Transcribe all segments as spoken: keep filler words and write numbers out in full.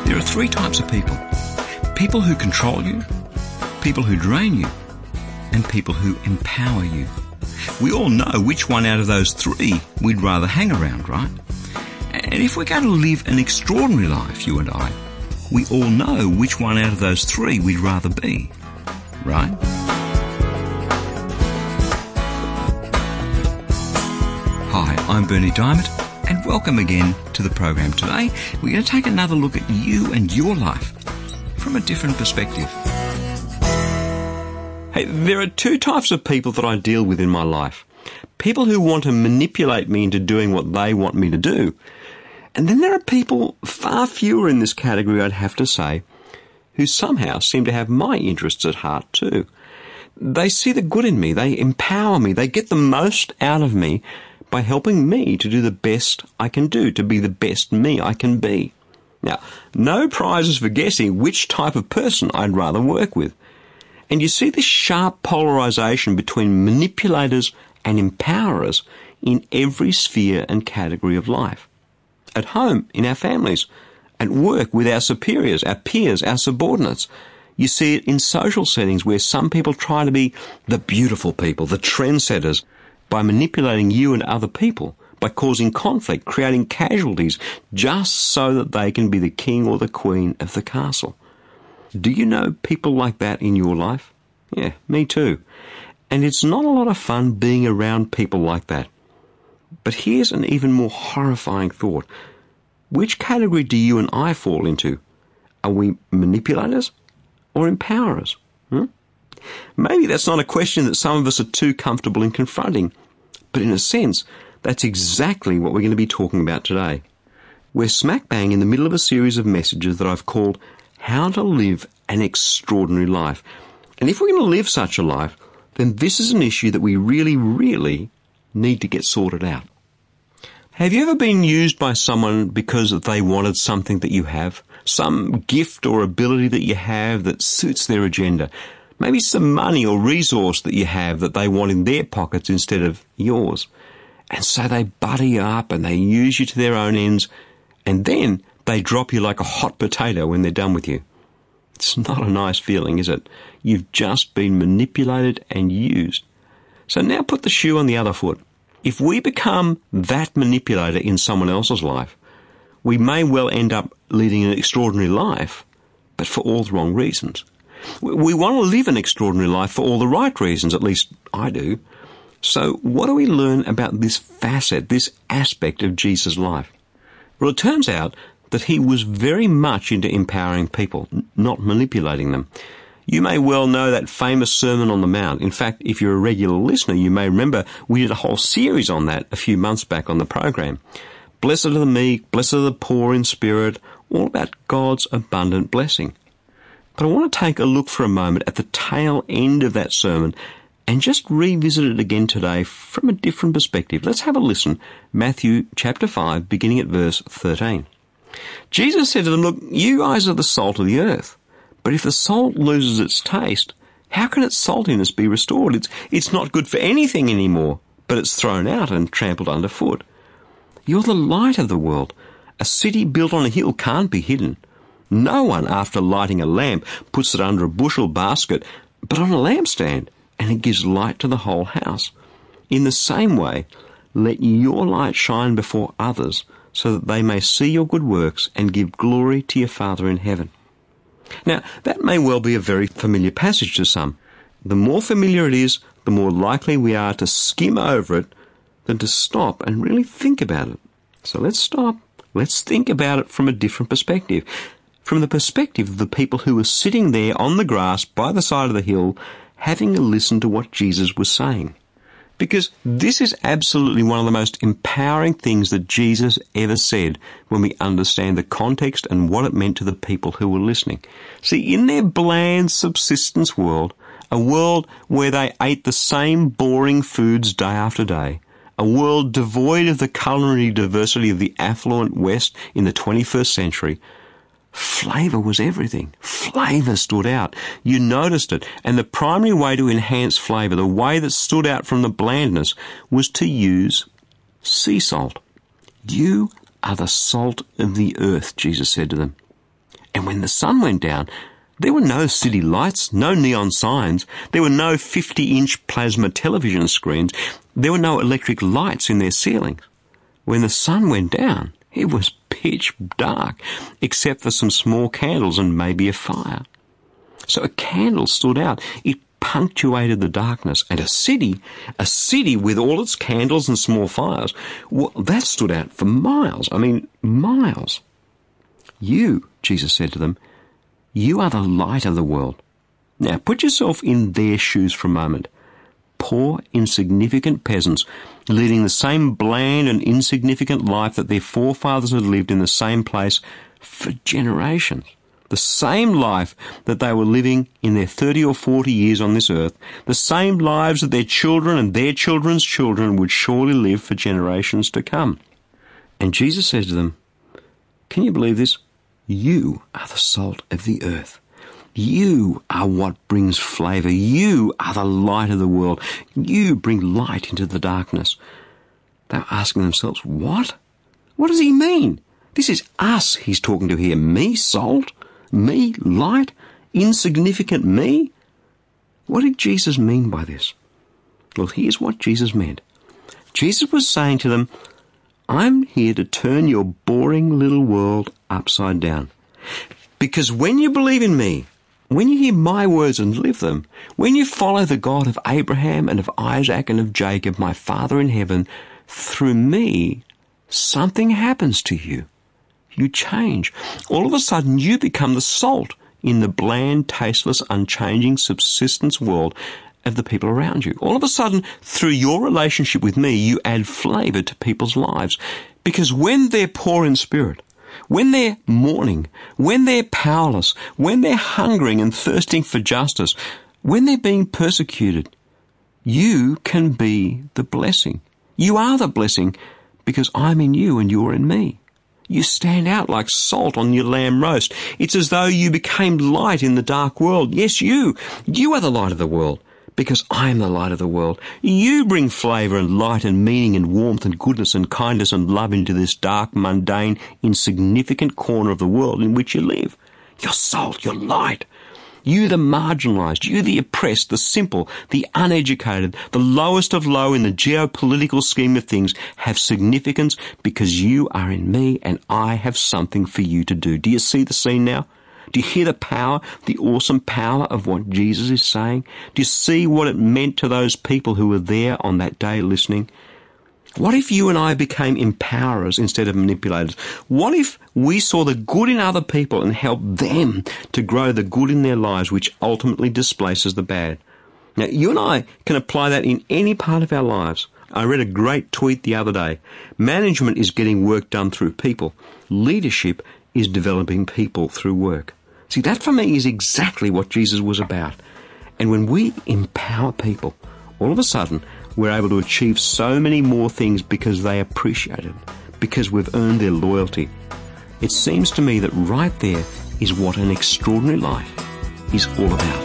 There are three types of people. People who control you, people who drain you, and people who empower you. We all know which one out of those three we'd rather hang around, right? And if we're going to live an extraordinary life, you and I, we all know which one out of those three we'd rather be, right? Hi, I'm Bernie Diamond, and welcome again to the program. Today, we're going to take another look at you and your life from a different perspective. Hey, there are two types of people that I deal with in my life. People who want to manipulate me into doing what they want me to do. And then there are people, far fewer in this category, I'd have to say, who somehow seem to have my interests at heart too. They see the good in me, they empower me, they get the most out of me by helping me to do the best I can do, to be the best me I can be. Now, no prizes for guessing which type of person I'd rather work with. And you see this sharp polarization between manipulators and empowerers in every sphere and category of life. At home, in our families, at work with our superiors, our peers, our subordinates. You see it in social settings where some people try to be the beautiful people, the trendsetters, by manipulating you and other people, by causing conflict, creating casualties, just so that they can be the king or the queen of the castle. Do you know people like that in your life? Yeah, me too. And it's not a lot of fun being around people like that. But here's an even more horrifying thought. Which category do you and I fall into? Are we manipulators or empowerers? Hmm? Maybe that's not a question that some of us are too comfortable in confronting, but in a sense, that's exactly what we're going to be talking about today. We're smack bang in the middle of a series of messages that I've called How to Live an Extraordinary Life. And if we're going to live such a life, then this is an issue that we really, really need to get sorted out. Have you ever been used by someone because they wanted something that you have? Some gift or ability that you have that suits their agenda? Maybe some money or resource that you have that they want in their pockets instead of yours. And so they butter you up and they use you to their own ends, and then they drop you like a hot potato when they're done with you. It's not a nice feeling, is it? You've just been manipulated and used. So now put the shoe on the other foot. If we become that manipulator in someone else's life, we may well end up leading an extraordinary life, but for all the wrong reasons. We want to live an extraordinary life for all the right reasons, at least I do. So what do we learn about this facet, this aspect of Jesus' life? Well, it turns out that he was very much into empowering people, not manipulating them. You may well know that famous Sermon on the Mount. In fact, if you're a regular listener, you may remember we did a whole series on that a few months back on the program. Blessed are the meek, blessed are the poor in spirit, all about God's abundant blessing. But I want to take a look for a moment at the tail end of that sermon and just revisit it again today from a different perspective. Let's have a listen. Matthew chapter five, beginning at verse thirteen. Jesus said to them, look, you guys are the salt of the earth. But if the salt loses its taste, how can its saltiness be restored? It's, it's not good for anything anymore, but it's thrown out and trampled underfoot. You're the light of the world. A city built on a hill can't be hidden. No one, after lighting a lamp, puts it under a bushel basket, but on a lampstand, and it gives light to the whole house. In the same way, let your light shine before others, so that they may see your good works and give glory to your Father in heaven. Now, that may well be a very familiar passage to some. The more familiar it is, the more likely we are to skim over it than to stop and really think about it. So let's stop. Let's think about it from a different perspective. From the perspective of the people who were sitting there on the grass by the side of the hill, having a listen to what Jesus was saying. Because this is absolutely one of the most empowering things that Jesus ever said when we understand the context and what it meant to the people who were listening. See, in their bland subsistence world, a world where they ate the same boring foods day after day, a world devoid of the culinary diversity of the affluent West in the twenty-first century, flavour was everything. Flavour stood out. You noticed it. And the primary way to enhance flavour, the way that stood out from the blandness, was to use sea salt. You are the salt of the earth, Jesus said to them. And when the sun went down, there were no city lights, no neon signs. There were no fifty-inch plasma television screens. There were no electric lights in their ceilings. When the sun went down, it was pitch dark, except for some small candles and maybe a fire. So a candle stood out. It punctuated the darkness. And a city, a city with all its candles and small fires, well, that stood out for miles. I mean, miles. You, Jesus said to them, you are the light of the world. Now put yourself in their shoes for a moment. Poor, insignificant peasants leading the same bland and insignificant life that their forefathers had lived in the same place for generations. The same life that they were living in their thirty or forty years on this earth, the same lives that their children and their children's children would surely live for generations to come. And Jesus says to them, can you believe this? You are the salt of the earth. You are what brings flavour. You are the light of the world. You bring light into the darkness. They were asking themselves, what? What does he mean? This is us he's talking to here. Me, salt? Me, light? Insignificant me? What did Jesus mean by this? Well, here's what Jesus meant. Jesus was saying to them, I'm here to turn your boring little world upside down. Because when you believe in me, when you hear my words and live them, when you follow the God of Abraham and of Isaac and of Jacob, my Father in heaven, through me, something happens to you. You change. All of a sudden, you become the salt in the bland, tasteless, unchanging subsistence world of the people around you. All of a sudden, through your relationship with me, you add flavour to people's lives. Because when they're poor in spirit, when they're mourning, when they're powerless, when they're hungering and thirsting for justice, when they're being persecuted, you can be the blessing. You are the blessing because I'm in you and you're in me. You stand out like salt on your lamb roast. It's as though you became light in the dark world. Yes, you. You are the light of the world. Because I am the light of the world. You bring flavour and light and meaning and warmth and goodness and kindness and love into this dark, mundane, insignificant corner of the world in which you live. You're salt, you're light. You the marginalised, you the oppressed, the simple, the uneducated, the lowest of low in the geopolitical scheme of things have significance because you are in me and I have something for you to do. Do you see the scene now? Do you hear the power, the awesome power of what Jesus is saying? Do you see what it meant to those people who were there on that day listening? What if you and I became empowerers instead of manipulators? What if we saw the good in other people and helped them to grow the good in their lives, which ultimately displaces the bad? Now, you and I can apply that in any part of our lives. I read a great tweet the other day. Management is getting work done through people. Leadership is developing people through work. See, that for me is exactly what Jesus was about. And when we empower people, all of a sudden, we're able to achieve so many more things because they appreciate it, because we've earned their loyalty. It seems to me that right there is what an extraordinary life is all about.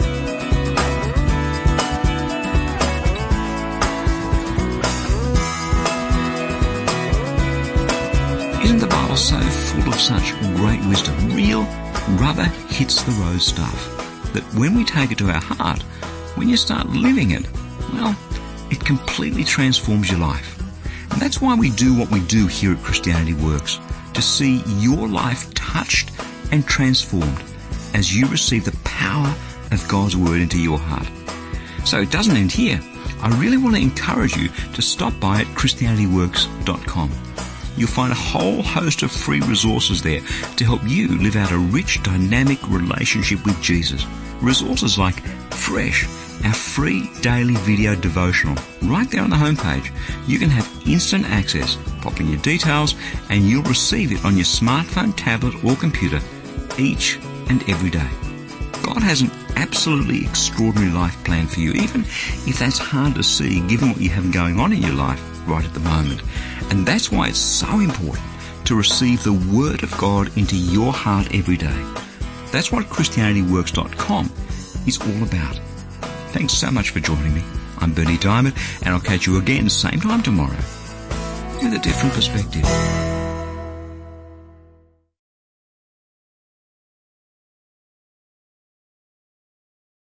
Isn't the Bible so full of such great wisdom? Real rubber hits the road stuff that when we take it to our heart, when you start living it, well, it completely transforms your life. And that's why we do what we do here at Christianity Works, to see your life touched and transformed as you receive the power of God's Word into your heart. So it doesn't end here. I really want to encourage you to stop by at Christianity Works dot com. You'll find a whole host of free resources there to help you live out a rich, dynamic relationship with Jesus. Resources like Fresh, our free daily video devotional, right there on the homepage. You can have instant access. Pop in your details and you'll receive it on your smartphone, tablet or computer each and every day. God has an absolutely extraordinary life plan for you, even if that's hard to see given what you have going on in your life right at the moment. And that's why it's so important to receive the Word of God into your heart every day. That's what Christianity Works dot com is all about. Thanks so much for joining me. I'm Bernie Diamond, and I'll catch you again same time tomorrow with a different perspective.